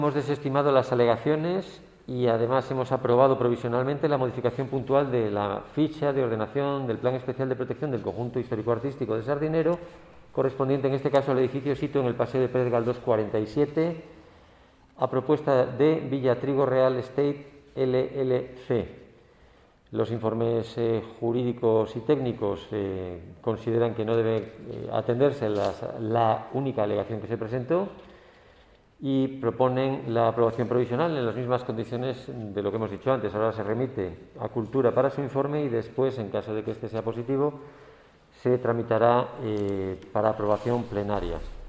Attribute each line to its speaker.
Speaker 1: Hemos desestimado las alegaciones y además hemos aprobado provisionalmente la modificación puntual de la ficha de ordenación del Plan Especial de Protección del Conjunto Histórico-Artístico de Sardinero, correspondiente en este caso al edificio sito en el Paseo de Pérez Galdós 47, a propuesta de Villa Trigo Real Estate LLC. Los informes jurídicos y técnicos consideran que no debe atenderse la única alegación que se presentó y proponen la aprobación provisional en las mismas condiciones de lo que hemos dicho antes. Ahora se remite a Cultura para su informe y después, en caso de que este sea positivo, se tramitará para aprobación plenaria.